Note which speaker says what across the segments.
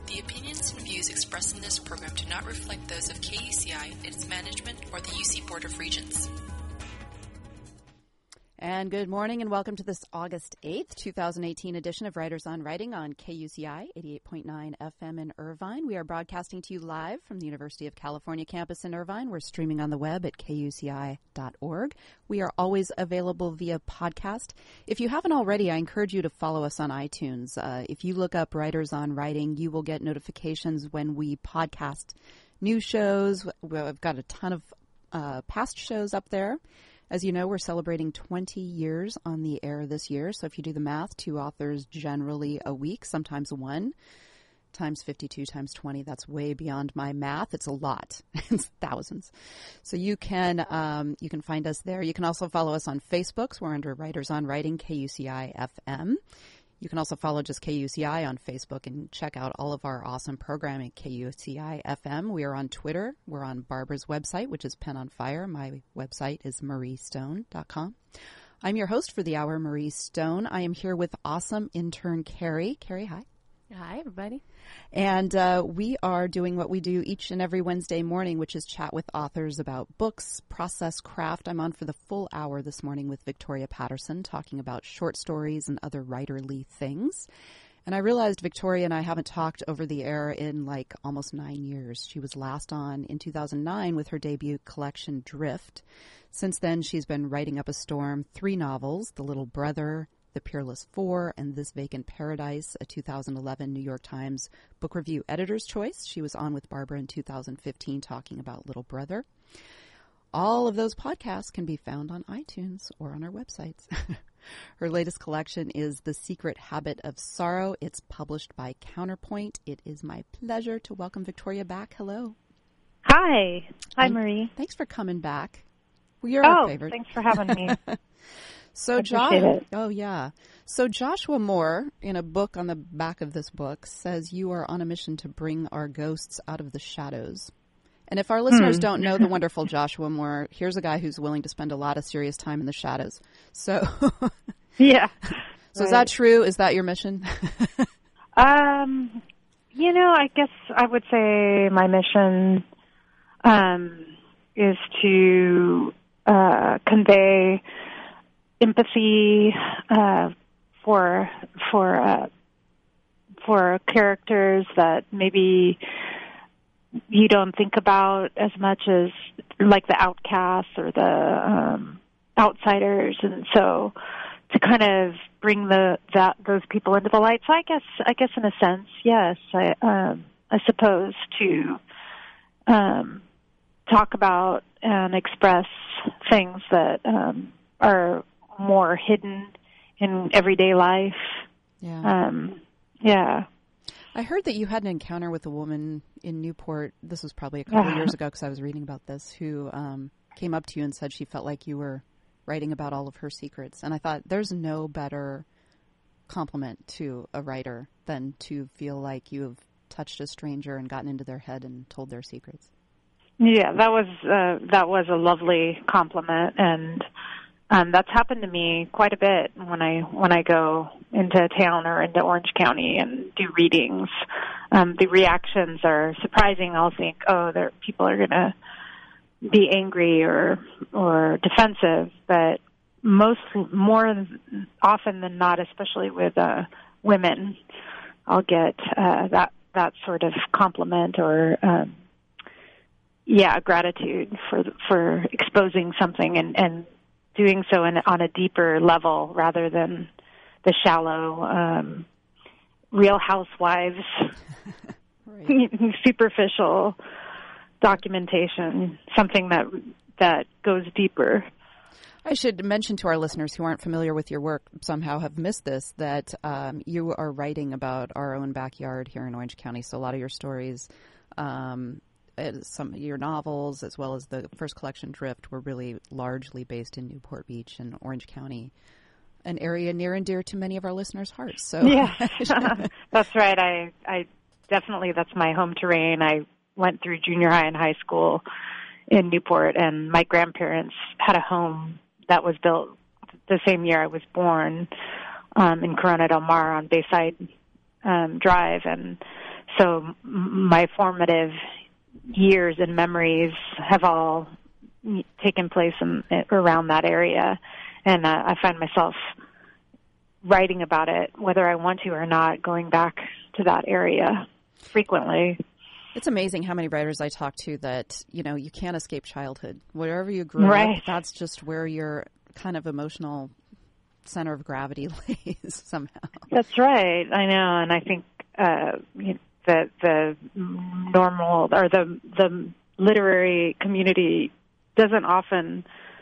Speaker 1: The opinions and views expressed in this program do not reflect those of KUCI, its management, or the UC Board of Regents.
Speaker 2: And good morning and welcome to this August 8th, 2018 edition of Writers on Writing on KUCI 88.9 FM in Irvine. We are broadcasting to you live from the University of California campus in Irvine. We're streaming on the web at kuci.org. We are always available via podcast. If you haven't already, I encourage you to follow us on iTunes. If you look up Writers on Writing, you will get notifications when we podcast new shows. We've got a ton of past shows up there. As you know, we're celebrating 20 years on the air this year. So if you do the math, 2 authors generally a week, sometimes 1, times 52 times 20. That's way beyond my math. It's a lot. It's thousands. So you can find us there. You can also follow us on Facebook. So we're under Writers on Writing, KUCI FM. You can also follow just KUCI on Facebook and check out all of our awesome programming at KUCI FM. We are on Twitter. We're on Barbara's website, which is Pen on Fire. My website is mariestone.com. I'm your host for the hour, Marie Stone. I am here with awesome intern Carrie. Carrie, hi.
Speaker 3: Hi, everybody.
Speaker 2: And we are doing what we do each and every Wednesday morning, which is chat with authors about books, process, craft. I'm on for the full hour this morning with Victoria Patterson, talking about short stories and other writerly things. And I realized Victoria and I haven't talked over the air in like almost 9 years. She was last on in 2009 with her debut collection, Drift. Since then, she's been writing up a storm, 3 novels, The Little Brother, The Peerless Four, and This Vacant Paradise, a 2011 New York Times Book Review Editor's Choice. She was on with Barbara in 2015 talking about Little Brother. All of those podcasts can be found on iTunes or on our websites. Her latest collection is The Secret Habit of Sorrow. It's published by Counterpoint. It is my pleasure to welcome Victoria back. Hello.
Speaker 4: Hi. Hi, Marie.
Speaker 2: Thanks for coming back. Well, you're our favorite.
Speaker 4: Thanks for having me.
Speaker 2: So So Joshua Moore, in a book on the back of this book, says you are on a mission to bring our ghosts out of the shadows. And if our listeners don't know the wonderful Joshua Moore, here's a guy who's willing to spend a lot of serious time in the shadows. So,
Speaker 4: yeah.
Speaker 2: So Is that true? Is that your mission?
Speaker 4: I guess I would say my mission is to convey empathy for characters that maybe you don't think about as much as like the outcasts or the outsiders, and so to kind of bring those people into the light. So I guess in a sense, yes, I suppose to talk about and express things that are more hidden in everyday life.
Speaker 2: Yeah. I heard that you had an encounter with a woman in Newport. This was probably a couple of years ago because I was reading about this, who came up to you and said she felt like you were writing about all of her secrets. And I thought there's no better compliment to a writer than to feel like you have touched a stranger and gotten into their head and told their secrets.
Speaker 4: Yeah, that was a lovely compliment, and that's happened to me quite a bit when I go into a town or into Orange County and do readings. The reactions are surprising. I'll think, people are going to be angry or defensive, but more often than not, especially with women, I'll get that sort of compliment or gratitude for exposing something and doing so on a deeper level rather than the shallow Real Housewives superficial documentation, something that goes deeper.
Speaker 2: I should mention to our listeners who aren't familiar with your work, somehow have missed this, that you are writing about our own backyard here in Orange County. So a lot of your stories, some of your novels, as well as the first collection, Drift, were really largely based in Newport Beach and Orange County, an area near and dear to many of our listeners' hearts. So
Speaker 4: yeah, that's right. I definitely, that's my home terrain. I went through junior high and high school in Newport, and my grandparents had a home that was built the same year I was born in Corona del Mar on Bayside Drive, and so my formative years and memories have all taken place around that area, and I find myself writing about it, whether I want to or not, going back to that area frequently.
Speaker 2: It's amazing how many writers I talk to that, you can't escape childhood. Wherever you grew up, that's just where your kind of emotional center of gravity lays somehow.
Speaker 4: That's right. I know, and I think that the normal or the literary community doesn't often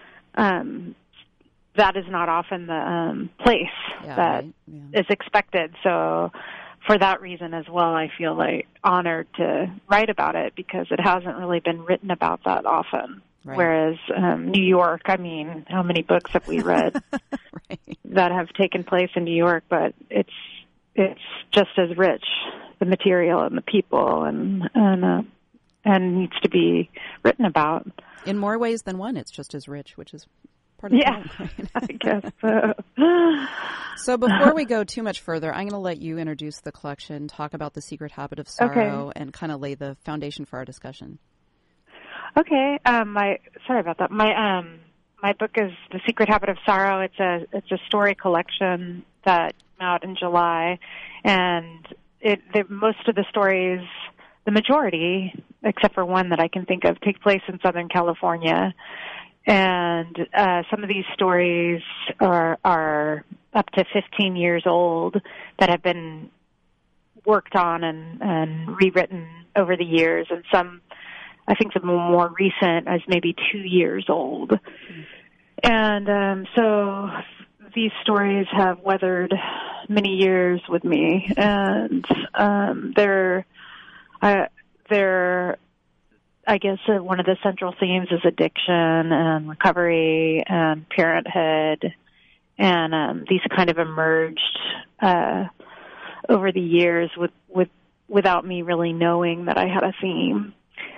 Speaker 4: that is not often the place is expected. So for that reason as well, I feel like honored to write about it because it hasn't really been written about that often. Right. Whereas New York, I mean, how many books have we read that have taken place in New York? But it's just as rich, the material and the people, and needs to be written about.
Speaker 2: In more ways than one, it's just as rich, which is part of the point, right?
Speaker 4: I guess so.
Speaker 2: So before we go too much further, I'm going to let you introduce the collection, talk about The Secret Habit of Sorrow, and kind of lay the foundation for our discussion.
Speaker 4: Okay. Sorry about that. My book is The Secret Habit of Sorrow. It's a story collection that came out in July, and most of the stories, the majority, except for one that I can think of, take place in Southern California. And some of these stories are up to 15 years old that have been worked on and rewritten over the years, and some, I think the more recent is maybe 2 years old. And so these stories have weathered many years with me, and they're I guess one of the central themes is addiction and recovery and parenthood, and these kind of emerged over the years without me really knowing that I had a theme.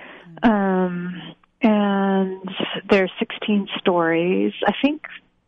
Speaker 4: And there's 16 stories. I think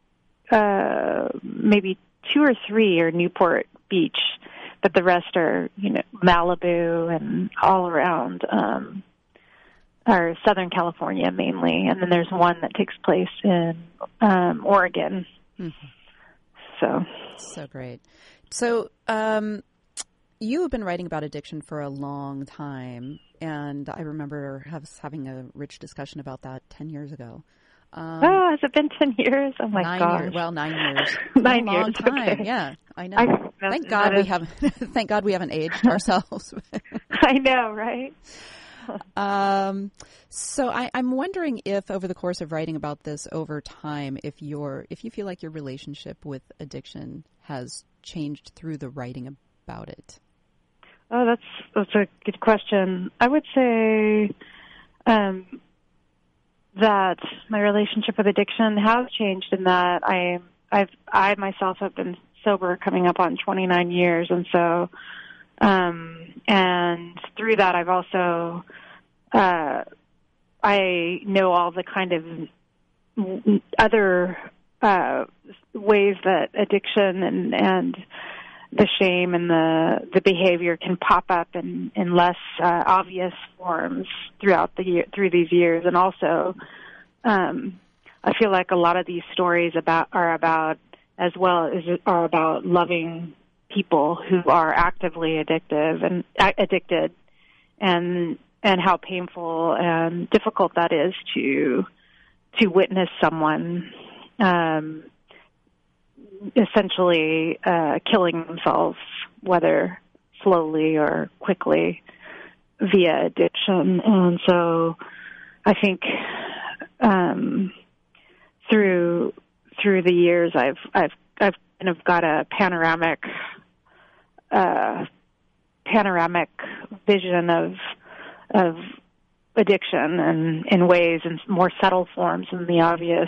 Speaker 4: maybe 2 or 3 are Newport Beach, but the rest are, Malibu and all around are Southern California mainly. And then there's one that takes place in Oregon. Mm-hmm.
Speaker 2: So great. So you have been writing about addiction for a long time, and I remember having a rich discussion about that 10 years ago.
Speaker 4: Has it been 10 years? Oh my gosh!
Speaker 2: 9 years.
Speaker 4: 9 years.
Speaker 2: Long time.
Speaker 4: Okay.
Speaker 2: Yeah, I know. Thank God we haven't. Thank God we haven't aged ourselves.
Speaker 4: I know, right?
Speaker 2: So I'm wondering if, over the course of writing about this over time, if you feel like your relationship with addiction has changed through the writing about it.
Speaker 4: Oh, that's a good question. I would say that my relationship with addiction has changed in that I myself have been sober coming up on 29 years, and so and through that I've also I know all the kind of other ways that addiction and the shame and the behavior can pop up in less obvious forms through these years, and also I feel like a lot of these stories are about loving people who are actively addicted, and how painful and difficult that is to witness someone essentially killing themselves, whether slowly or quickly, via addiction. And so I think through the years I've kind of got a panoramic vision of addiction, and in ways in more subtle forms than the obvious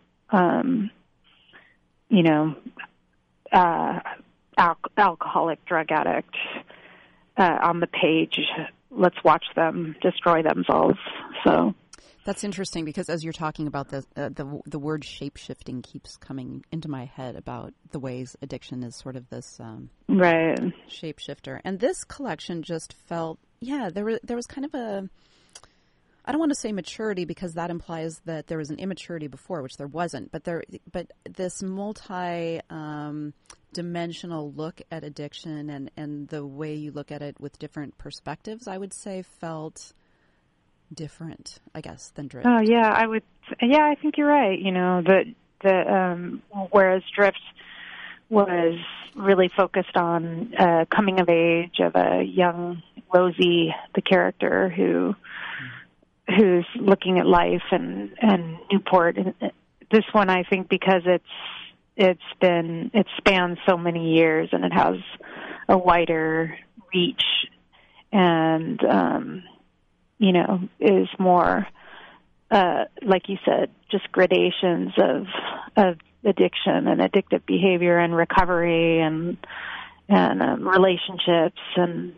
Speaker 4: alcoholic drug addict on the page. Let's watch them destroy themselves. So
Speaker 2: That's interesting because as you're talking about this, the word shape-shifting keeps coming into my head about the ways addiction is sort of this
Speaker 4: right
Speaker 2: shape-shifter. And this collection just felt, there was kind of a, I don't want to say maturity because that implies that there was an immaturity before, which there wasn't. But this multi-dimensional look at addiction and the way you look at it with different perspectives, I would say, felt different, I guess, than Drift.
Speaker 4: Oh yeah, I think you're right. You know, whereas Drift was really focused on coming of age of a young Rosie, the character who's looking at life and Newport. And this one, I think, because it spans so many years and it has a wider reach and is more, like you said, just gradations of addiction and addictive behavior and recovery and relationships and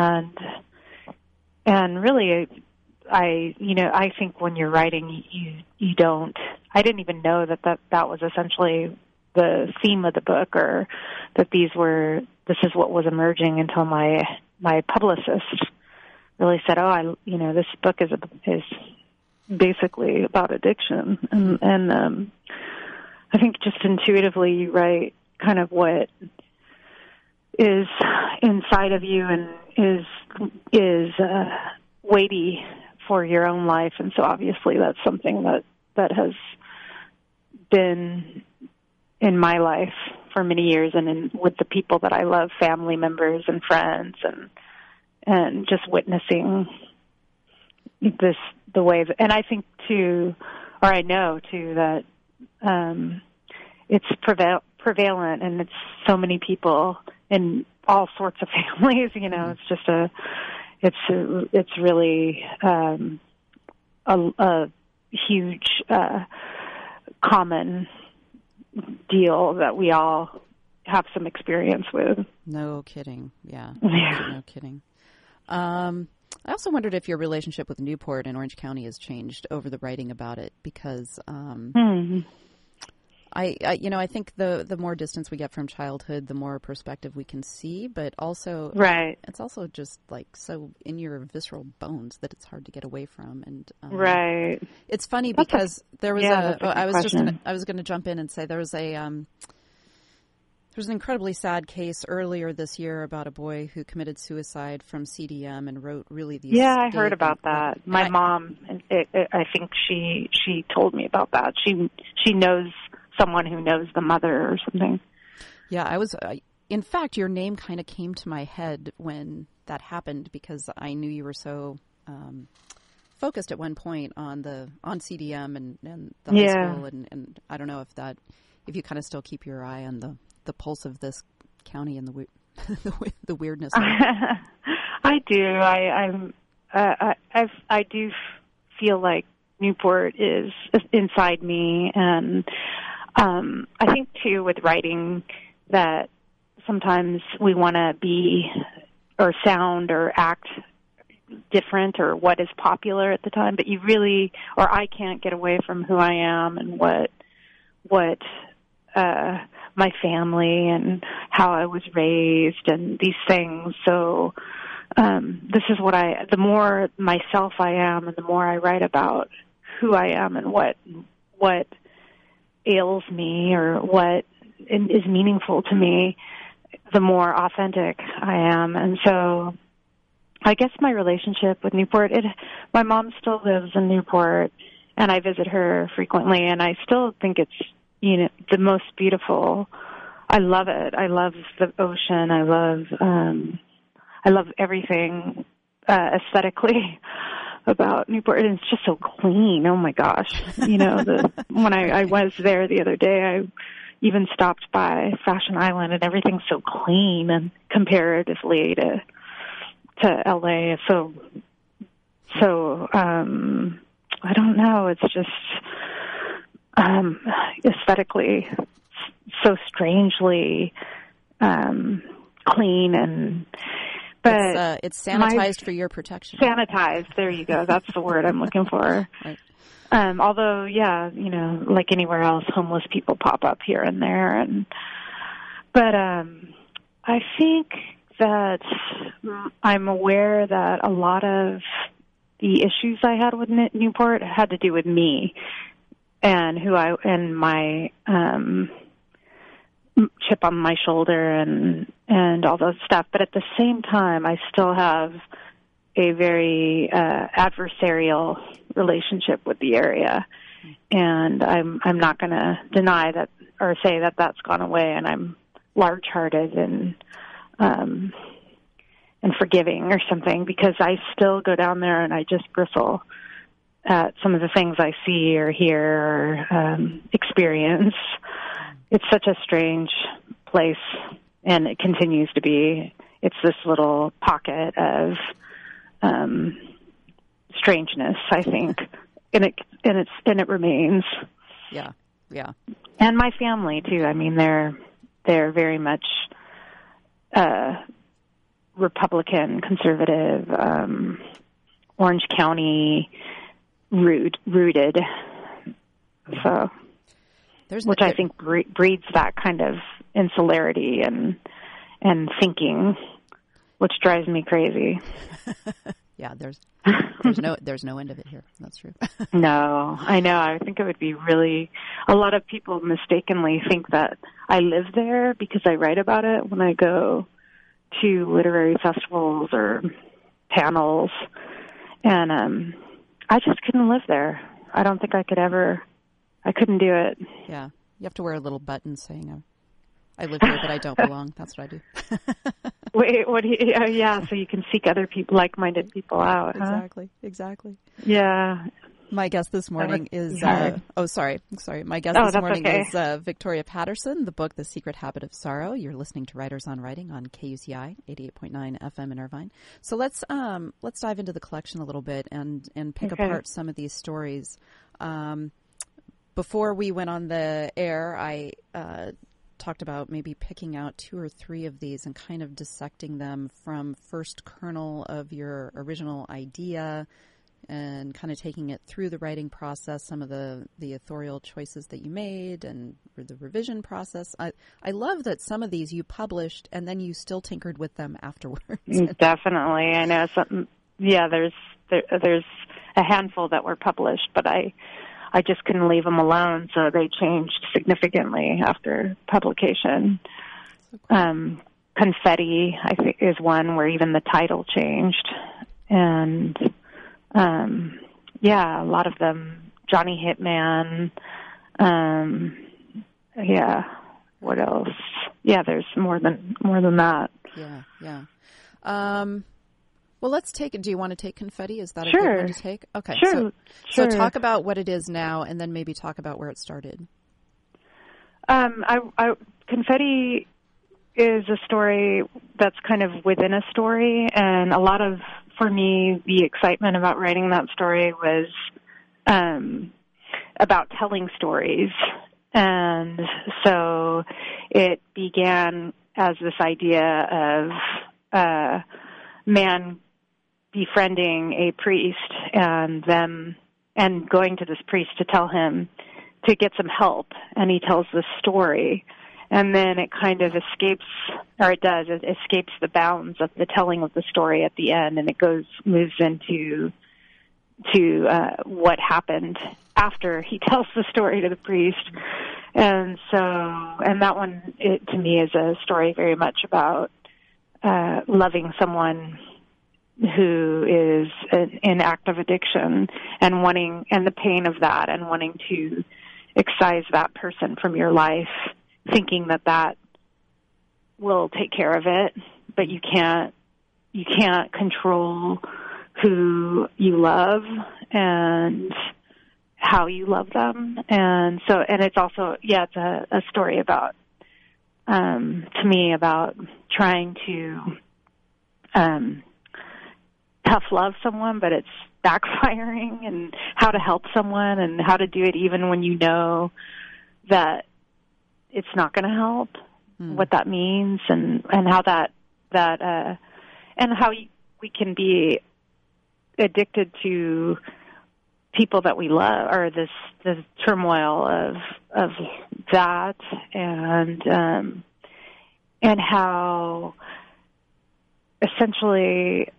Speaker 4: really, I think when you're writing, you don't. I didn't even know that was essentially the theme of the book, or that this is what was emerging until my publicist really said, this book is basically about addiction. And I think just intuitively you write kind of what is inside of you and is weighty for your own life. And so obviously that's something that has been in my life for many years and with the people that I love, family members and friends, and just witnessing the way and I think too, or I know too, that it's prevalent and it's so many people in all sorts of families, it's just it's really a huge common deal that we all have some experience with.
Speaker 2: No kidding. Yeah. No kidding. I also wondered if your relationship with Newport in Orange County has changed over the writing about it, because I think the more distance we get from childhood, the more perspective we can see, but also it's also just like so in your visceral bones that it's hard to get away from. And it's funny because there was I was going to jump in and say there was an incredibly sad case earlier this year about a boy who committed suicide from CDM and wrote really these. Yeah,
Speaker 4: I heard about that. My mom, I think she told me about that. She knows someone who knows the mother or something.
Speaker 2: Yeah, in fact, your name kind of came to my head when that happened because I knew you were so focused at one point on CDM and the high school, and I don't know if you kind of still keep your eye on the pulse of this county and the weirdness of it.
Speaker 4: I do. I do feel like Newport is inside me, and I think too with writing that sometimes we want to be or sound or act different or what is popular at the time, but you really, or I can't get away from who I am and what my family and how I was raised and these things. So this is the more myself I am and the more I write about who I am and what ails me or what is meaningful to me, the more authentic I am. And so I guess my relationship with Newport, my mom still lives in Newport and I visit her frequently, and I still think it's the most beautiful. I love it. I love the ocean. I love everything aesthetically about Newport. And it's just so clean. Oh my gosh. When I was there the other day, I even stopped by Fashion Island and everything's so clean and comparatively to LA. So I don't know. It's just aesthetically so strangely clean, but But
Speaker 2: it's sanitized for your protection.
Speaker 4: Sanitized. There you go. That's the word I'm looking for.
Speaker 2: Right.
Speaker 4: Although, yeah, like anywhere else, homeless people pop up here and there, but I think that I'm aware that a lot of the issues I had with Newport had to do with me and my chip on my shoulder and all those stuff. But at the same time, I still have a very adversarial relationship with the area, and I'm not going to deny that or say that that's gone away. And I'm large-hearted and forgiving or something, because I still go down there and I just bristle at some of the things I see or hear or experience. It's such a strange place, and it continues to be. It's this little pocket of strangeness, I think, and it remains.
Speaker 2: Yeah, yeah.
Speaker 4: And my family too. I mean, they're very much Republican, conservative, Orange County rooted. So, which I think breeds that kind of insularity and thinking, which drives me crazy.
Speaker 2: Yeah, there's no end of it here. That's true.
Speaker 4: No, I know. I think it would be really. A lot of people mistakenly think that I live there because I write about it when I go to literary festivals or panels, and I just couldn't live there. I don't think I could ever. I couldn't do it.
Speaker 2: Yeah, you have to wear a little button saying, I live here, but I don't belong. That's what I do.
Speaker 4: Wait, what? Yeah, so you can seek other people, like-minded people out.
Speaker 2: Exactly.
Speaker 4: Yeah.
Speaker 2: My guest this morning is. Sorry. My guest this morning is Victoria Patterson. The book, The Secret Habit of Sorrow. You're listening to Writers on Writing on KUCI 88.9 FM in Irvine. So let's dive into the collection a little bit and pick apart some of these stories. Before we went on the air, I talked about maybe picking out 2 or 3 of these and kind of dissecting them from first kernel of your original idea and kind of taking it through the writing process, some of the authorial choices that you made and the revision process. I love that some of these you published and then you still tinkered with them afterwards.
Speaker 4: Definitely. I know something. Yeah, there's a handful that were published, but I just couldn't leave them alone, so they changed significantly after publication. So cool. Confetti, I think, is one where even the title changed. And, a lot of them, Johnny Hitman, what else? Yeah, there's more than that.
Speaker 2: Yeah. Well, let's take it. Do you want to take Confetti? Is that a
Speaker 4: good
Speaker 2: one to take? Okay.
Speaker 4: Sure.
Speaker 2: So talk about what it is now, and then maybe talk about where it started.
Speaker 4: Confetti is a story that's kind of within a story, and a lot of, for me, the excitement about writing that story was about telling stories. And so it began as this idea of man befriending a priest and going to this priest to tell him to get some help, and he tells this story, and then it kind of escapes the bounds of the telling of the story at the end, and it moves into what happened after he tells the story to the priest. And that one, to me, is a story very much about loving someone who is in active addiction and the pain of that, and wanting to excise that person from your life, thinking that will take care of it, but you can't control who you love and how you love them. And it's also, it's a story about, to me, about trying to tough love someone, but it's backfiring, and how to help someone and how to do it even when you know that it's not going to help, what that means, and how that and how we can be addicted to people that we love, or the turmoil of that, and how essentially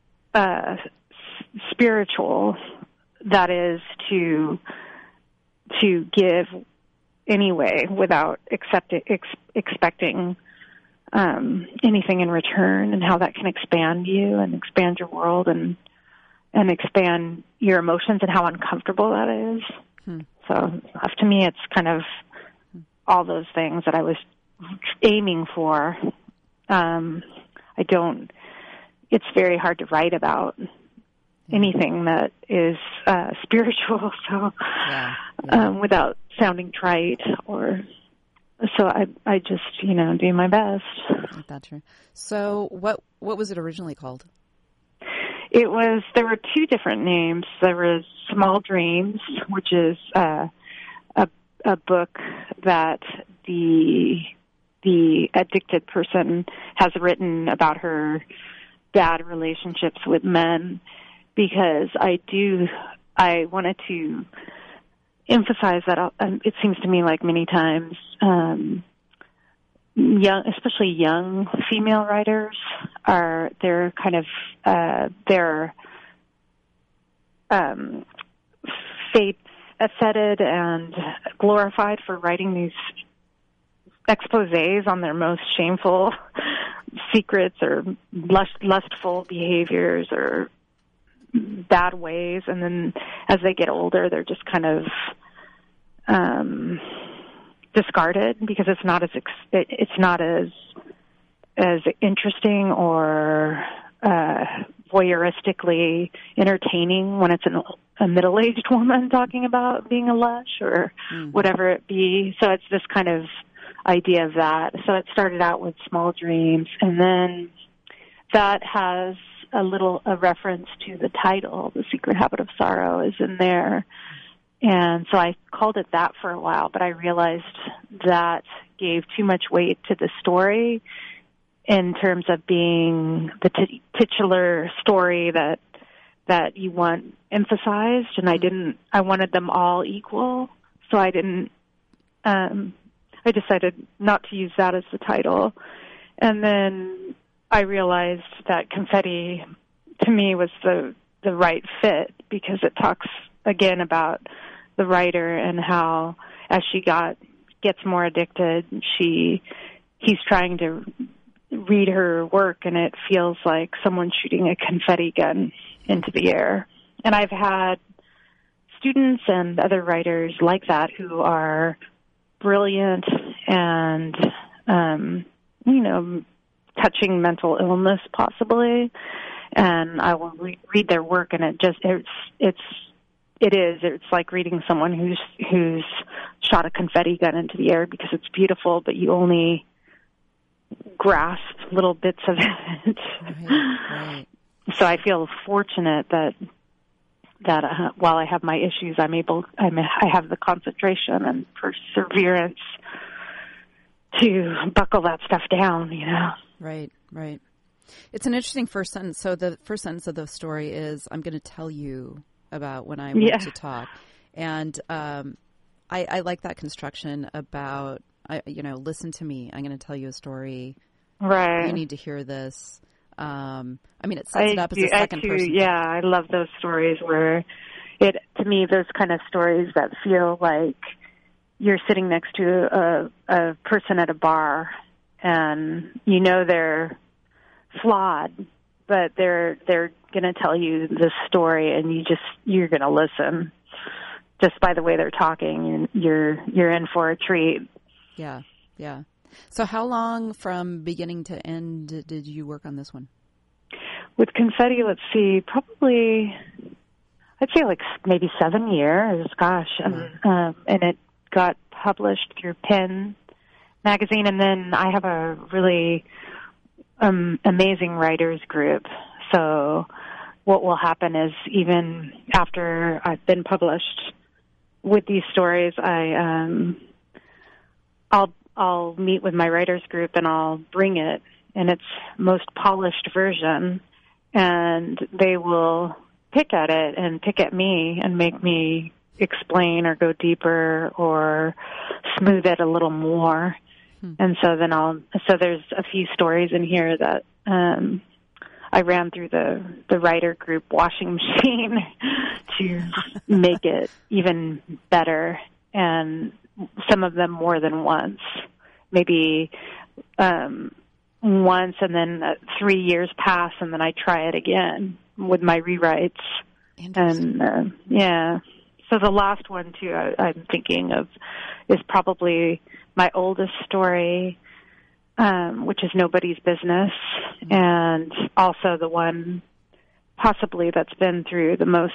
Speaker 4: spiritual that is to give anyway without expecting anything in return, and how that can expand you and expand your world and expand your emotions, and how uncomfortable that is. So to me, it's kind of all those things that I was aiming for. It's very hard to write about anything that is spiritual, so without sounding trite, so I just, do my best.
Speaker 2: That's true. So what was it originally called?
Speaker 4: There were two different names. There was Small Dreams, which is a book that the addicted person has written about her bad relationships with men, because I wanted to emphasize that it seems to me like many times especially young female writers they're kind of they're faith-fetted and glorified for writing these exposés on their most shameful secrets or lustful behaviors or bad ways, and then as they get older, they're just kind of discarded because it's not as interesting or voyeuristically entertaining when it's a middle-aged woman talking about being a lush or whatever it be. So it's this kind of idea of that. So it started out with Small Dreams, and then that has a reference to the title, The Secret Habit of Sorrow, is in there. And so I called it that for a while, but I realized that gave too much weight to the story in terms of being the titular story that you want emphasized, and I wanted them all equal, so I decided not to use that as the title. And then I realized that Confetti, to me, was the right fit, because it talks, again, about the writer and how, as she gets more addicted, he's trying to read her work, and it feels like someone shooting a confetti gun into the air. And I've had students and other writers like that who are brilliant and, touching mental illness possibly, and I will read their work, and it's like reading someone who's shot a confetti gun into the air, because it's beautiful, but you only grasp little bits of it. Right. So I feel fortunate that while I have my issues, I have the concentration and perseverance to buckle that stuff down,
Speaker 2: Right. It's an interesting first sentence. So the first sentence of the story is, I'm going to tell you about when I want to talk. And I like that construction about, listen to me. I'm going to tell you a story.
Speaker 4: Right.
Speaker 2: You need to hear this. It sets it up as a second person.
Speaker 4: Yeah, I love those stories where to me, those kind of stories that feel like you're sitting next to a person at a bar, and they're flawed, but they're going to tell you this story, and you're going to listen just by the way they're talking, and you're in for a treat.
Speaker 2: Yeah. So how long from beginning to end did you work on this one?
Speaker 4: With Confetti, let's see, probably, I'd say like maybe 7 years, gosh. And it got published through Penn magazine, and then I have a really amazing writers group. So what will happen is, even after I've been published with these stories, I'll meet with my writers group, and I'll bring it in its most polished version, and they will pick at it and pick at me and make me explain or go deeper or smooth it a little more. And so then there's a few stories in here that I ran through the writer group washing machine to make it even better, and some of them more than once. Maybe once, and then 3 years pass, and then I try it again with my rewrites. And so the last one too I'm thinking of is probably my oldest story, which is Nobody's Business, and also the one possibly that's been through the most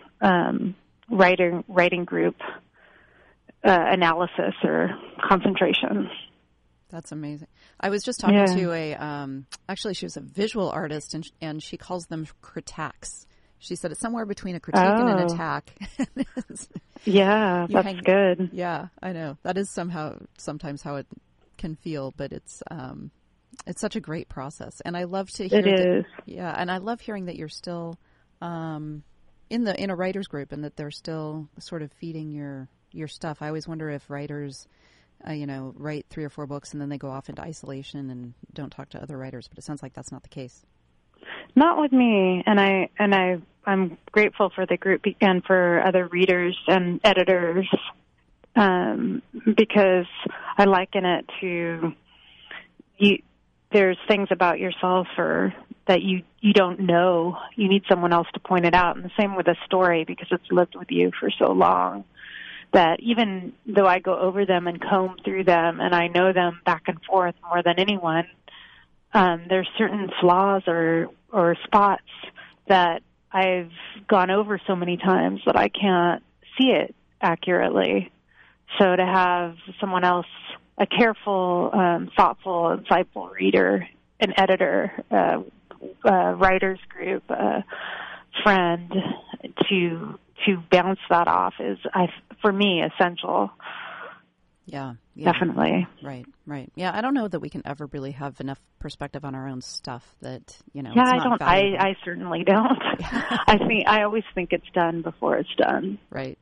Speaker 4: writing group analysis or concentration.
Speaker 2: That's amazing. I was just talking to actually she was a visual artist, and she calls them critiques. She said it's somewhere between a critique and an attack.
Speaker 4: Yeah, that's good.
Speaker 2: Yeah, I know. That is sometimes how it can feel, but it's such a great process. And I love to hear and I love hearing that you're still in a writers group, and that they're still sort of feeding your stuff. I always wonder if writers write 3 or 4 books and then they go off into isolation and don't talk to other writers, but it sounds like that's not the case.
Speaker 4: Not with me, and I'm grateful for the group and for other readers and editors, because I liken it to there's things about yourself that you don't know. You need someone else to point it out, and the same with a story, because it's lived with you for so long that even though I go over them and comb through them and I know them back and forth more than anyone, there's certain flaws or spots that I've gone over so many times that I can't see it accurately. So to have someone else, a careful, thoughtful, insightful reader, an editor, writers group, friend to bounce that off is, for me, essential.
Speaker 2: Yeah.
Speaker 4: Definitely.
Speaker 2: Right. Yeah, I don't know that we can ever really have enough perspective on our own stuff that,
Speaker 4: Yeah,
Speaker 2: it's not valuable.
Speaker 4: I certainly don't. I always think it's done before it's done.
Speaker 2: Right.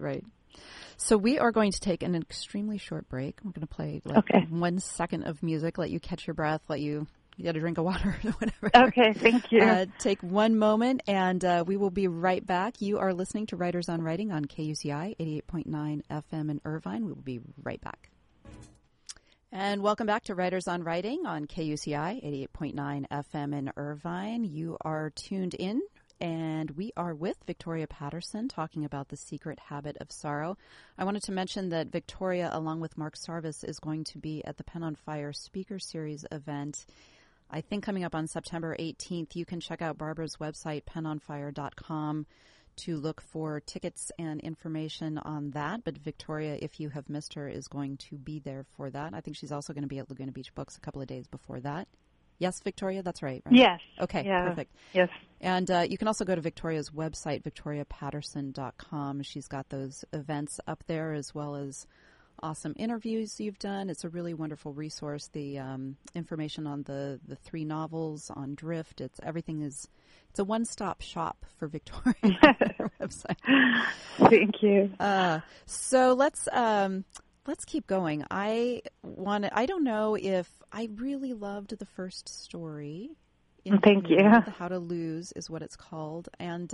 Speaker 2: So we are going to take an extremely short break. We're going to play 1 second of music, let you catch your breath, you get a drink of water or whatever.
Speaker 4: Okay, thank you.
Speaker 2: Take one moment, and we will be right back. You are listening to Writers on Writing on KUCI 88.9 FM in Irvine. We will be right back. And welcome back to Writers on Writing on KUCI 88.9 FM in Irvine. You are tuned in, and we are with Victoria Patterson talking about The Secret Habit of Sorrow. I wanted to mention that Victoria, along with Mark Sarvis, is going to be at the Pen on Fire Speaker Series event, I think coming up on September 18th. You can check out Barbara's website, penonfire.com, to look for tickets and information on that. But Victoria, if you have missed her, is going to be there for that. I think she's also going to be at Laguna Beach Books a couple of days before that. Yes, Victoria, that's right?
Speaker 4: Yes.
Speaker 2: Okay,
Speaker 4: yeah.
Speaker 2: Perfect.
Speaker 4: Yes.
Speaker 2: And you can also go to Victoria's website, victoriapatterson.com. She's got those events up there, as well as awesome interviews you've done. It's a really wonderful resource. The information on the 3 novels, on Drift, it's a one-stop shop for Victoria on her website.
Speaker 4: Thank you.
Speaker 2: So let's keep going. I don't know if I really loved the first story.
Speaker 4: Thank you.
Speaker 2: How to Lose is what it's called, and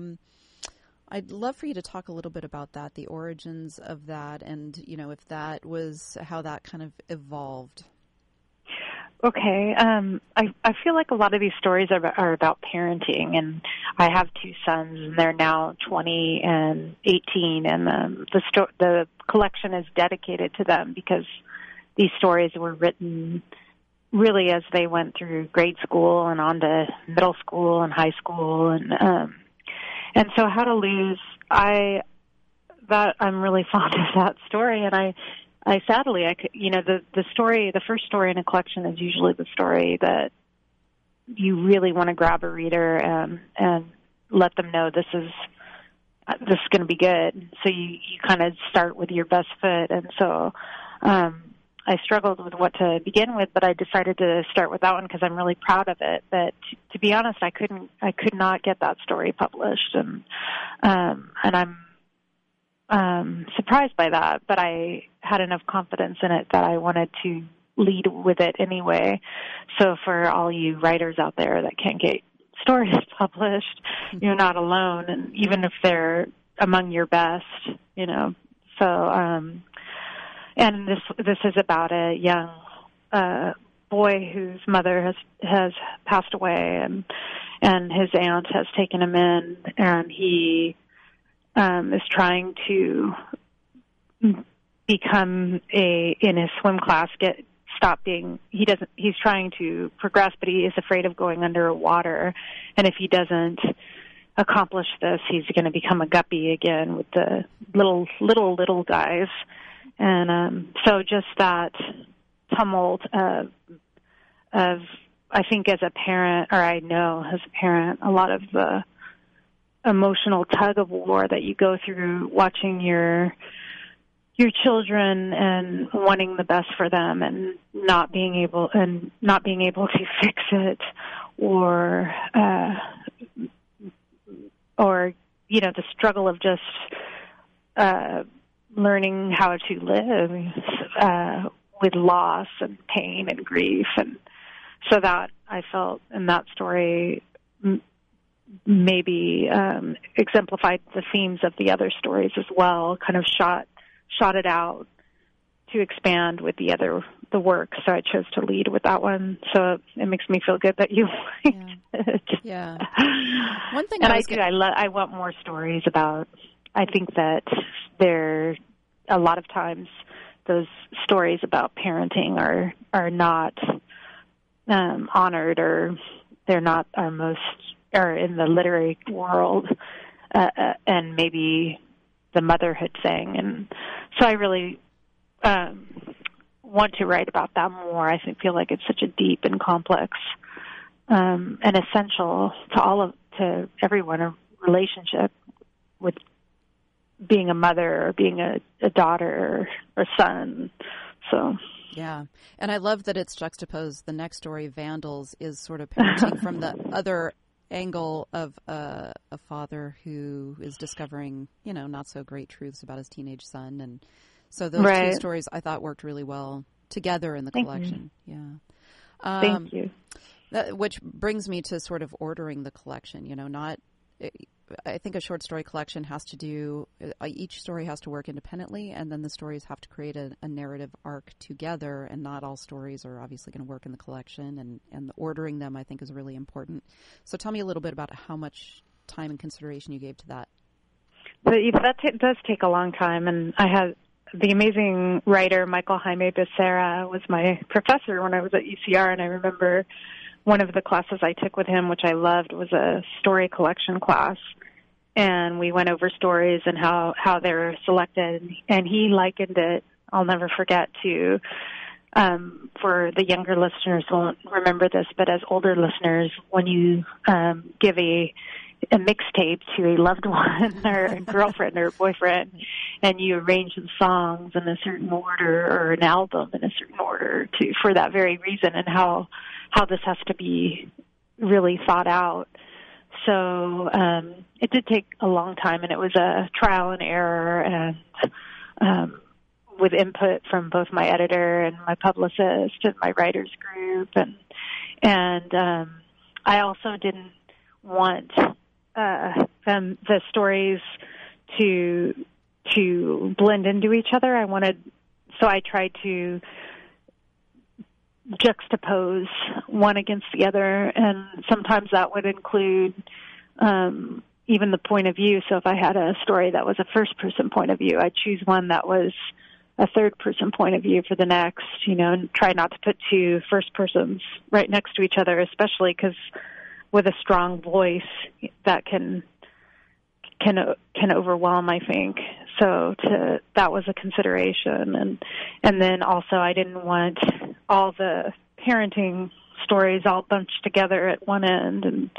Speaker 2: I'd love for you to talk a little bit about that, the origins of that, and if that was how that kind of evolved.
Speaker 4: Okay. I feel like a lot of these stories are about parenting, and I have 2 sons, and they're now 20 and 18, and the collection is dedicated to them because these stories were written really as they went through grade school and on to middle school and high school, and so How to Lose, I'm really fond of that story, and I sadly, the first story in a collection is usually the story that you really want to grab a reader and let them know this is going to be good. So you kind of start with your best foot, and so I I struggled with what to begin with, but I decided to start with that one because I'm really proud of it. But to be honest, I could not get that story published, and I'm surprised by that. But I had enough confidence in it that I wanted to lead with it anyway. So for all you writers out there that can't get stories published, you're not alone, and even if they're among your best, you know. So, and this is about a young boy whose mother has passed away, and his aunt has taken him in, and he is trying to become in his swim class he's trying to progress, but he is afraid of going underwater, and if he doesn't accomplish this, he's going to become a guppy again with the little guys. And so just that tumult of I think as a parent, or I know as a parent, a lot of the emotional tug of war that you go through watching your children and wanting the best for them, and not being able to fix it, or you know, the struggle of just learning how to live with loss and pain and grief. And so that I felt in that story maybe exemplified the themes of the other stories as well, kind of shot it out to expand with the work. So I chose to lead with that one. So it makes me feel good that you liked it.
Speaker 2: Yeah. One thing,
Speaker 4: and I want more stories about. I think that there a lot of times those stories about parenting are not honored, or they're not our most, or in the literary world, and maybe the motherhood thing. And so I really want to write about that more. I feel like it's such a deep and complex and essential to everyone, a relationship with being a mother or being a daughter or son. So
Speaker 2: yeah, and I love that it's juxtaposed. The next story, Vandals, is sort of parenting from the other angle of a father who is discovering, you know, not so great truths about his teenage son. And so those two stories I thought worked really well together in the collection. Yeah.
Speaker 4: Thank you.
Speaker 2: Which brings me to sort of ordering the collection, you know, I think a short story collection has to do, each story has to work independently, and then the stories have to create a narrative arc together, and not all stories are obviously going to work in the collection, and ordering them, I think, is really important. So tell me a little bit about how much time and consideration you gave to that.
Speaker 4: That does take a long time, and I had the amazing writer Michael Jaime Becerra was my professor when I was at UCR, and I remember one of the classes I took with him, which I loved, was a story collection class. And we went over stories and how they were selected. And he likened it, I'll never forget, to, for the younger listeners won't remember this, but as older listeners, when you give a mixtape to a loved one or a girlfriend or a boyfriend, and you arrange the songs in a certain order, or an album in a certain order for that very reason, and how this has to be really thought out. So it did take a long time, and it was a trial and error, and with input from both my editor and my publicist and my writers group, and I also didn't want the stories to blend into each other. So I tried to juxtapose one against the other, and sometimes that would include even the point of view. So if I had a story that was a first-person point of view, I'd choose one that was a third-person point of view for the next, you know, and try not to put two first persons right next to each other, especially because with a strong voice that can overwhelm, I think. So that was a consideration, and then also I didn't want all the parenting stories all bunched together at one end,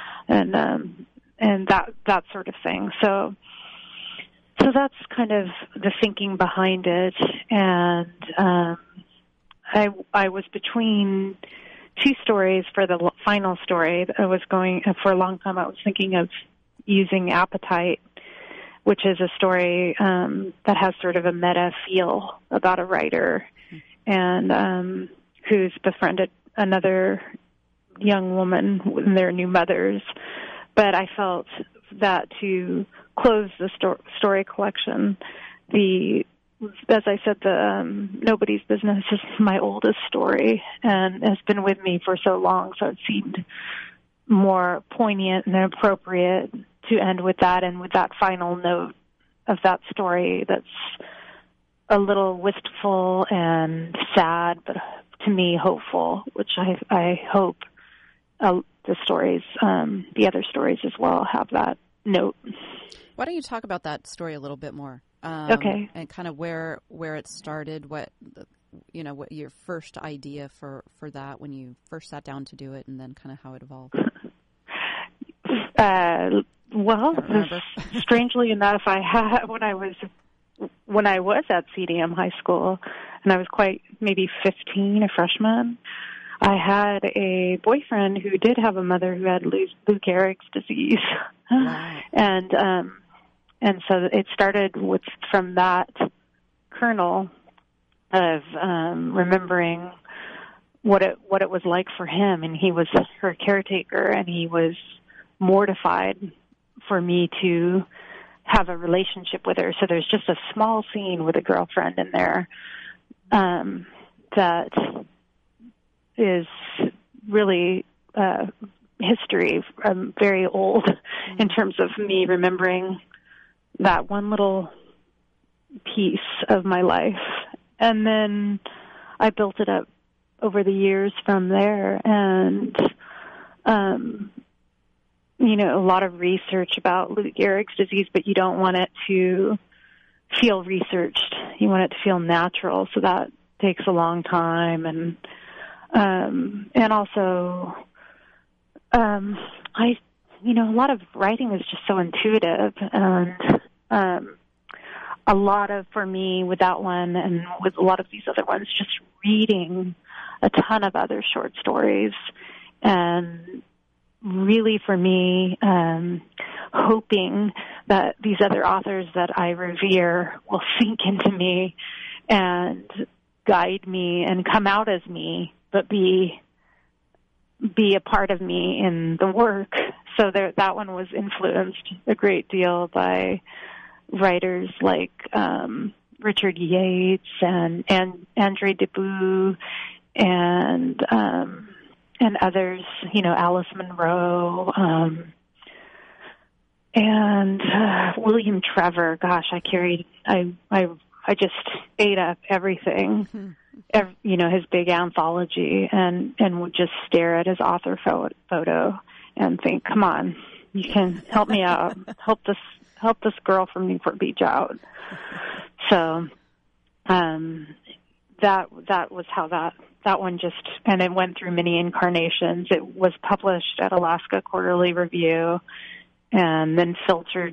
Speaker 4: and that sort of thing. So that's kind of the thinking behind it, and I was between two stories for the final story. I was going, for a long time, I was thinking of using Appetite, which is a story that has sort of a meta feel about a writer and who's befriended another young woman and their new mothers. But I felt that to close the story collection, as I said, the Nobody's Business is my oldest story and has been with me for so long, so it seemed more poignant and appropriate to end with that, and with that final note of that story that's a little wistful and sad, but to me hopeful, which I hope the stories, the other stories as well, have that note.
Speaker 2: Why don't you talk about that story a little bit more?
Speaker 4: Okay.
Speaker 2: And kind of where it started, what your first idea for that when you first sat down to do it, and then kind of how it evolved.
Speaker 4: Well, strangely enough, I had when I was at CDM High School, and I was maybe 15, a freshman. I had a boyfriend who did have a mother who had Lou Gehrig's disease,
Speaker 2: wow.
Speaker 4: And so it started from that kernel of remembering what it was like for him, and he was her caretaker, and he was mortified for me to have a relationship with her. So there's just a small scene with a girlfriend in there that is really history, very old in terms of me remembering that one little piece of my life. And then I built it up over the years from there, and a lot of research about Lou Gehrig's disease, but you don't want it to feel researched. You want it to feel natural, so that takes a long time. And also, a lot of writing is just so intuitive, and a lot of, for me, with that one and with a lot of these other ones, just reading a ton of other short stories, and really, for me, hoping that these other authors that I revere will sink into me and guide me and come out as me, but be a part of me in the work. So that one was influenced a great deal by writers like Richard Yates and Andre Debout and others, Alice Munro, and William Trevor. Gosh, I just ate up everything, his big anthology, and would just stare at his author photo and think, come on, you can help me out, help this girl from Newport Beach out. So that was how that one just, and it went through many incarnations. It was published at Alaska Quarterly Review and then filtered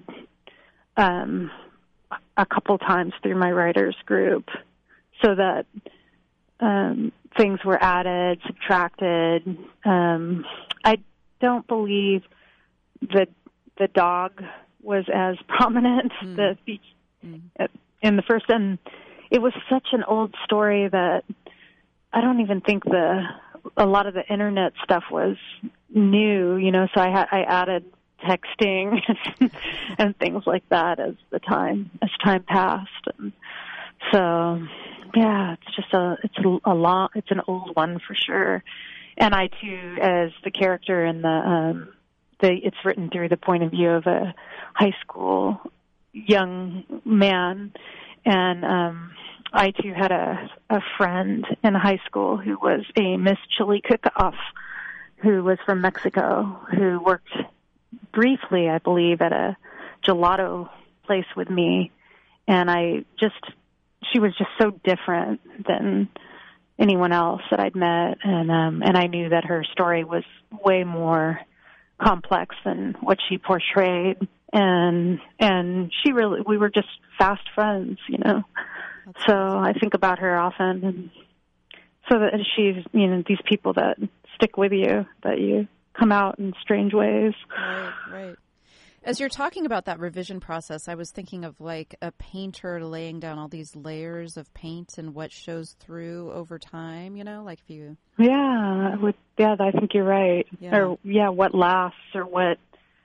Speaker 4: a couple times through my writers group, so that things were added, subtracted. I don't believe that the dog was as prominent in the first, and it was such an old story that I don't even think a lot of the internet stuff was new, so I added texting and things like that as time passed. And so yeah, it's an old one for sure. And I too, as the character in it's written through the point of view of a high school young man, and I too had a friend in high school who was a Miss Chili Cook-Off, who was from Mexico, who worked briefly, I believe, at a gelato place with me, and she was just so different than anyone else that I'd met, and I knew that her story was way more complex than what she portrayed, and we were just fast friends, So I think about her often, and so that she's, these people that stick with you, that you come out in strange ways.
Speaker 2: Right. As you're talking about that revision process, I was thinking of like a painter laying down all these layers of paint and what shows through over time, like if you...
Speaker 4: Yeah, I think you're right.
Speaker 2: Yeah.
Speaker 4: Or, what lasts or what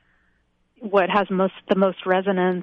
Speaker 4: has the most resonance.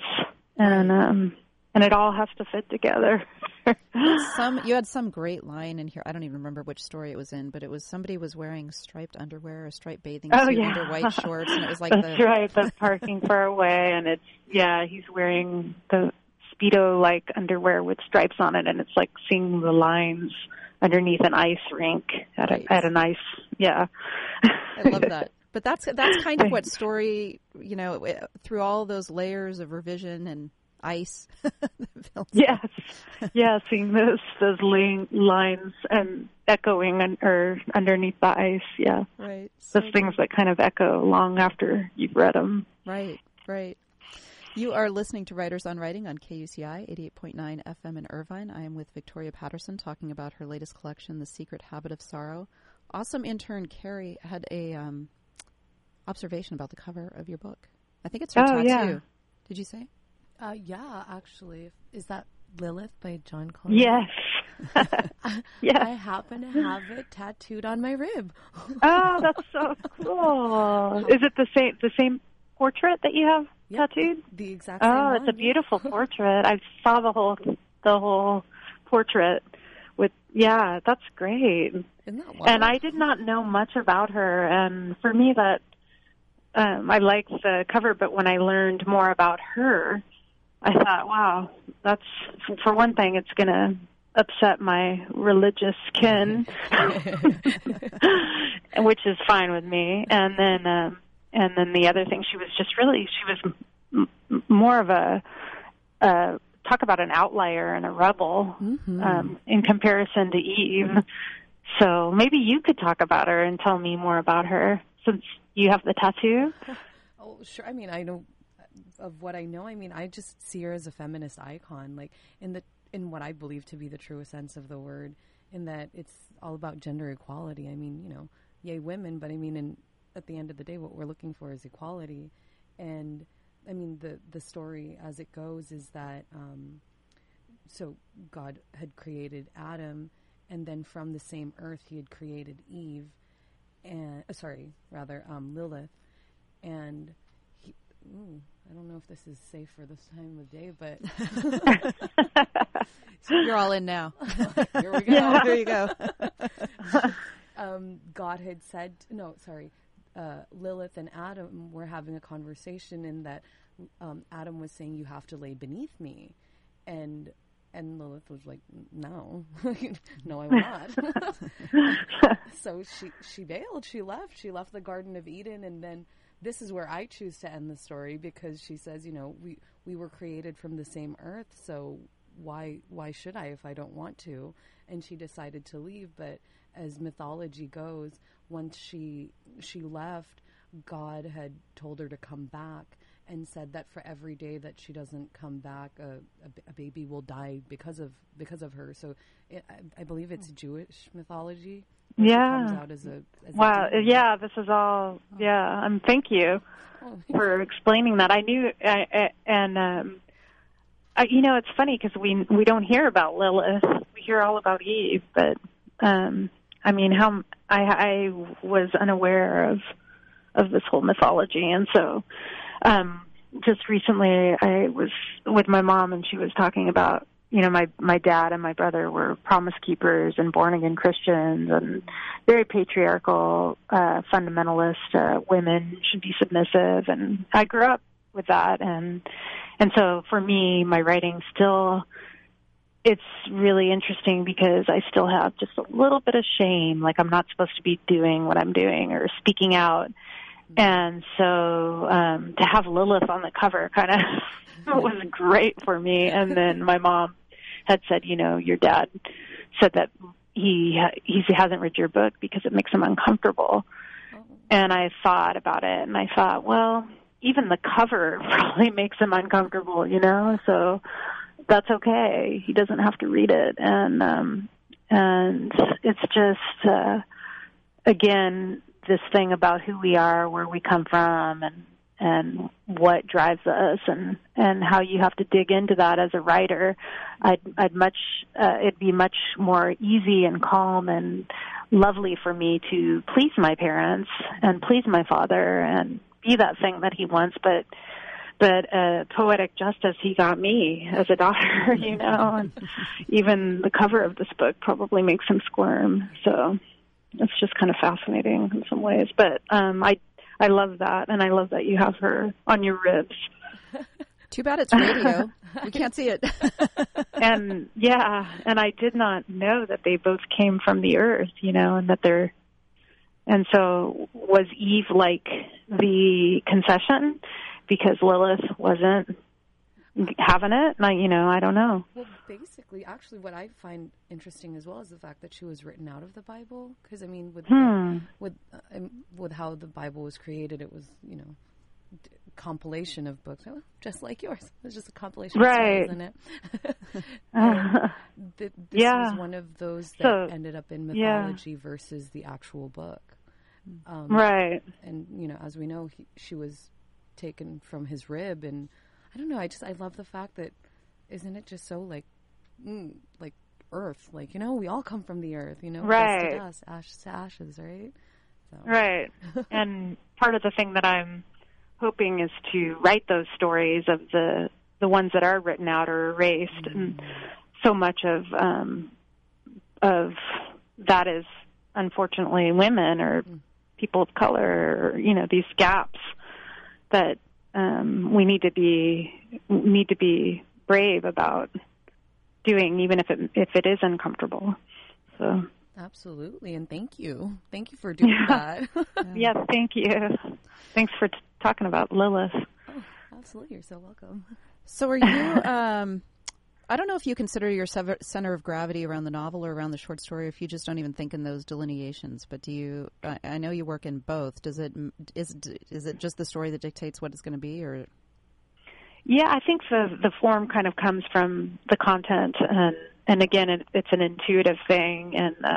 Speaker 4: And it all has to fit together.
Speaker 2: You had some great line in here. I don't even remember which story it was in, but it was somebody was wearing striped underwear, a striped bathing suit under white shorts, and it was like
Speaker 4: That's right, the parking far away, and he's wearing the Speedo-like underwear with stripes on it, and it's like seeing the lines underneath an ice rink at an ice,
Speaker 2: I love that. But that's kind of what story, through all those layers of revision and ice.
Speaker 4: Yes, seeing those lines and echoing or underneath the ice. Yeah,
Speaker 2: right.
Speaker 4: Those things that kind of echo long after you've read them.
Speaker 2: Right. You are listening to Writers on Writing on KUCI 88.9 FM in Irvine. I am with Victoria Patterson talking about her latest collection, The Secret Habit of Sorrow. Awesome intern Carrie had a observation about the cover of your book. I think it's her tattoo. Yeah. Did you say?
Speaker 3: Yeah, actually. Is that Lilith by John Conway?
Speaker 4: Yes.
Speaker 3: Yes. I happen to have it tattooed on my rib.
Speaker 4: Oh, that's so cool. Is it the same portrait that you have tattooed?
Speaker 3: The exact same one.
Speaker 4: It's a beautiful portrait. I saw the whole portrait with that's great.
Speaker 3: Isn't that wonderful?
Speaker 4: And I did not know much about her, and for me that I liked the cover, but when I learned more about her, I thought, wow, that's, for one thing, it's going to upset my religious kin, which is fine with me. And then the other thing, she was more of a, talk about an outlier and a rebel, in comparison to Eve. So maybe you could talk about her and tell me more about her, since you have the tattoo.
Speaker 3: Oh, sure. I mean, I know of what I know. I mean, I just see her as a feminist icon, like in what I believe to be the truest sense of the word, in that it's all about gender equality. I mean, yay women, but I mean, at the end of the day, what we're looking for is equality. And I mean, the story as it goes is that so God had created Adam, and then from the same earth he had created Eve, and Lilith, and I don't know if this is safe for this time of day, but
Speaker 2: you're all in now.
Speaker 3: Here we go.
Speaker 2: Yeah. There you go.
Speaker 3: God had said, Lilith and Adam were having a conversation in that Adam was saying, "You have to lay beneath me," and Lilith was like, "No, no, I will not." So she bailed. She left the Garden of Eden, and then this is where I choose to end the story, because she says, we were created from the same earth, so why should I if I don't want to? And she decided to leave, but as mythology goes, once she left, God had told her to come back and said that for every day that she doesn't come back, a baby will die because of her. So I believe it's Jewish mythology.
Speaker 4: Yeah.
Speaker 3: She comes out as
Speaker 4: wow.
Speaker 3: a
Speaker 4: Yeah, this is all. Yeah. Thank you for explaining that. I knew, it's funny because we don't hear about Lilith. We hear all about Eve, but I was unaware of this whole mythology, and so. Just recently I was with my mom, and she was talking about, my dad and my brother were Promise Keepers and born-again Christians and very patriarchal, fundamentalist, women should be submissive. And I grew up with that. And so for me, my writing still, it's really interesting because I still have just a little bit of shame, like I'm not supposed to be doing what I'm doing or speaking out. And so to have Lilith on the cover kind of was great for me. And then my mom had said, your dad said that he hasn't read your book because it makes him uncomfortable. Oh. And I thought about it, and I thought, well, even the cover probably makes him uncomfortable, so that's okay. He doesn't have to read it. And And it's just, again, this thing about who we are, where we come from, and what drives us, and how you have to dig into that as a writer. It'd be much more easy and calm and lovely for me to please my parents and please my father and be that thing that he wants, but poetic justice, he got me as a daughter, and even the cover of this book probably makes him squirm. So it's just kind of fascinating in some ways. But I love that, and I love that you have her on your ribs.
Speaker 2: Too bad it's radio. We can't see it.
Speaker 4: And I did not know that they both came from the earth, and that they're. And so was Eve like the concession because Lilith wasn't having it? I don't know.
Speaker 3: Well, basically, actually, what I find interesting as well is the fact that she was written out of the Bible. Because with how the Bible was created, it was compilation of books, just like yours. It was just a compilation of stories, isn't it? This was one of those that ended up in mythology versus the actual book.
Speaker 4: Right.
Speaker 3: And as we know, she was taken from his rib, and I don't know. I love the fact that, isn't it just so like earth? Like, we all come from the earth.
Speaker 4: Right.
Speaker 3: Dust to dust, ashes to ashes, right? So.
Speaker 4: Right. And part of the thing that I'm hoping is to write those stories of the ones that are written out or erased, and so much of that is unfortunately women or people of color, or, these gaps that we need to be brave about doing, even if it is uncomfortable. So
Speaker 3: absolutely, and thank you for doing that.
Speaker 4: Yeah, thank you. Thanks for talking about Lilith.
Speaker 3: Oh, absolutely, you're so welcome.
Speaker 2: So are you? I don't know if you consider your center of gravity around the novel or around the short story, or if you just don't even think in those delineations. But do you? I know you work in both. Is it just the story that dictates what it's going to be, or?
Speaker 4: Yeah, I think the form kind of comes from the content, and again, it's an intuitive thing,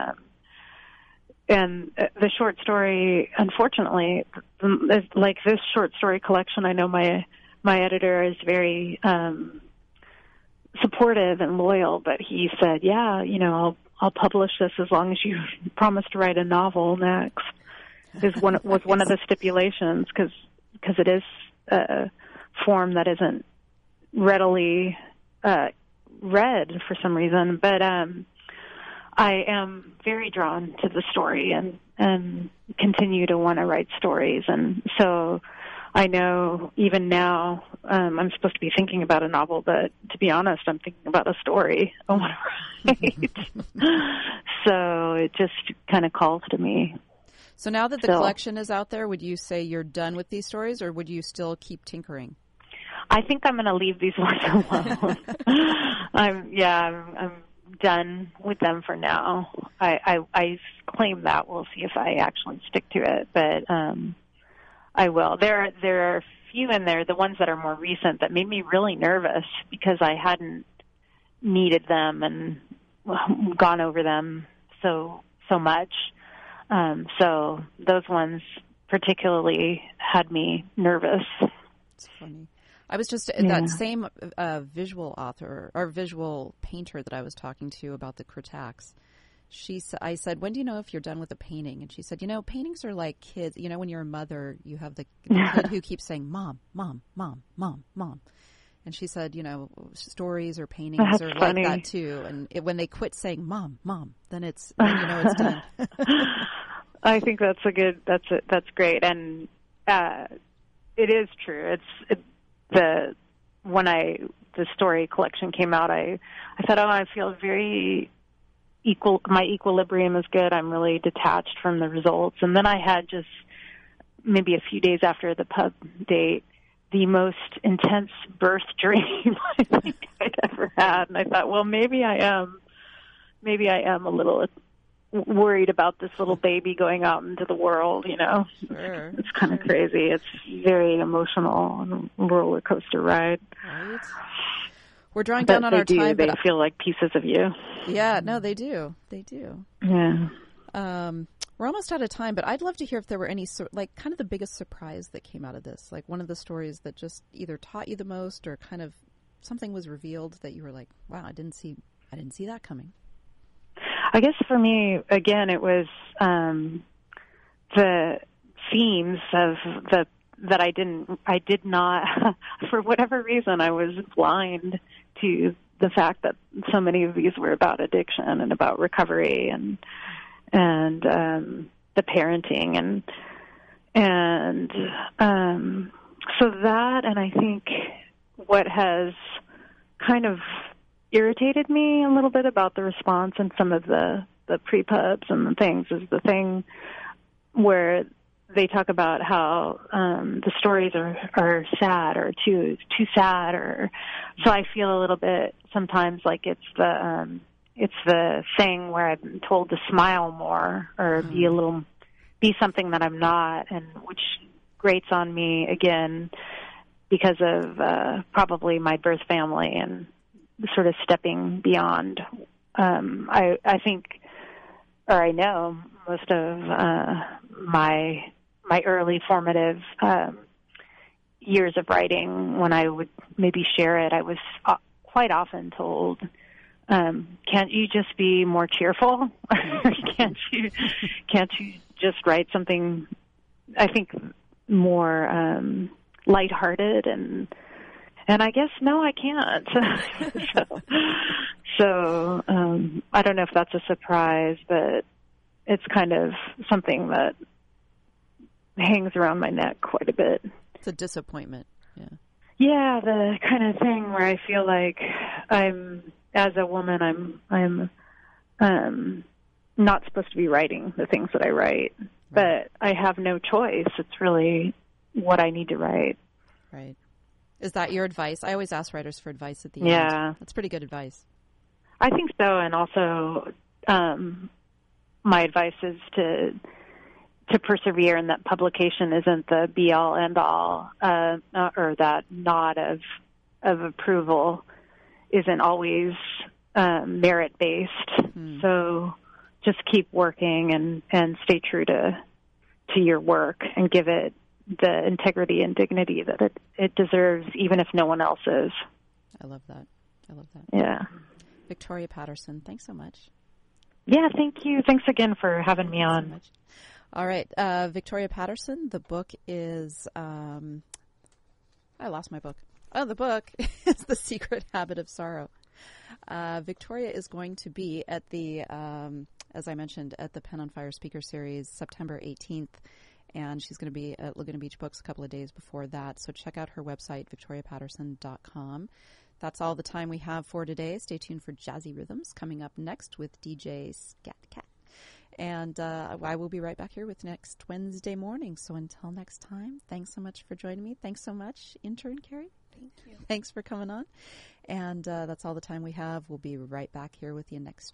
Speaker 4: and the short story, unfortunately, like this short story collection. I know my editor is very supportive and loyal, but he said, I'll publish this as long as you promise to write a novel next. Was one of the stipulations, because it is a form that isn't readily read for some reason. But I am very drawn to the story and continue to want to write stories, and so I know even now I'm supposed to be thinking about a novel, but to be honest, I'm thinking about a story I want to write. So it just kind of calls to me.
Speaker 2: So now that the collection is out there, would you say you're done with these stories, or would you still keep tinkering?
Speaker 4: I think I'm going to leave these ones alone. I'm done with them for now. I claim that. We'll see if I actually stick to it, but I will. There are a few in there, the ones that are more recent, that made me really nervous because I hadn't needed them and gone over them so much. So those ones particularly had me nervous.
Speaker 2: It's funny. I was just that same visual author or visual painter that I was talking to about the Cretax. I said, when do you know if you're done with a painting? And she said, paintings are like kids. When you're a mother, you have the kid who keeps saying, Mom, Mom, Mom, Mom, Mom. And she said, stories or paintings are like that too. And when they quit saying Mom, Mom, then it's done.
Speaker 4: I think that's great. And it is true. When the story collection came out, I thought, I feel very my equilibrium is good. I'm really detached from the results. And then I had just maybe a few days after the pub date, the most intense birth dream I think I'd ever had. And I thought, well, maybe I am a little worried about this little baby going out into the world,
Speaker 2: Sure.
Speaker 4: It's kind of crazy. It's very emotional and a roller coaster ride.
Speaker 2: Right. We're drawing down on our time.
Speaker 4: They feel like pieces of you.
Speaker 2: Yeah, no, they do. They do.
Speaker 4: Yeah.
Speaker 2: We're almost out of time, but I'd love to hear if there were any kind of the biggest surprise that came out of this, like one of the stories that just either taught you the most or kind of something was revealed that you were like, wow, I didn't see that coming.
Speaker 4: I guess for me, again, it was the themes of that I did not, for whatever reason, I was blind to the fact that so many of these were about addiction and about recovery and the parenting and so that, and I think what has kind of irritated me a little bit about the response and some of the pre-pubs and the things is the thing where they talk about how the stories are sad or too sad, or so I feel a little bit sometimes like it's the thing where I'm told to smile more or be something that I'm not, and which grates on me again because of probably my birth family and sort of stepping beyond. I think, or I know most of my early formative years of writing, when I would maybe share it, I was quite often told, can't you just be more cheerful? can't you just write something, I think, more lighthearted? And I guess, no, I can't. so I don't know if that's a surprise, but it's kind of something that hangs around my neck quite a bit.
Speaker 2: It's a disappointment. Yeah.
Speaker 4: Yeah, the kind of thing where I feel like as a woman, I'm not supposed to be writing the things that I write, but I have no choice. It's really what I need to write.
Speaker 2: Right. Is that your advice? I always ask writers for advice at the end.
Speaker 4: Yeah.
Speaker 2: That's pretty good advice.
Speaker 4: I think so, and also my advice is to persevere, and that publication isn't the be-all, end-all, or that nod of approval isn't always merit-based. Mm-hmm. So just keep working and stay true to your work and give it the integrity and dignity that it deserves, even if no one else is.
Speaker 2: I love that.
Speaker 4: Yeah.
Speaker 2: Victoria Patterson, thanks so much.
Speaker 4: Yeah, thank you. Thanks again for having me on.
Speaker 2: So much. All right. Victoria Patterson, the book is, I lost my book. Oh, the book is The Secret Habit of Sorrow. Victoria is going to be at the, as I mentioned, at the Pen on Fire Speaker Series September 18th, and she's going to be at Laguna Beach Books a couple of days before that. So check out her website, victoriapatterson.com. That's all the time we have for today. Stay tuned for Jazzy Rhythms coming up next with DJ Scat Cat. And I will be right back here with next Wednesday morning. So until next time, thanks so much for joining me. Thanks so much, intern Carrie.
Speaker 3: Thank you.
Speaker 2: Thanks for coming on. And that's all the time we have. We'll be right back here with you next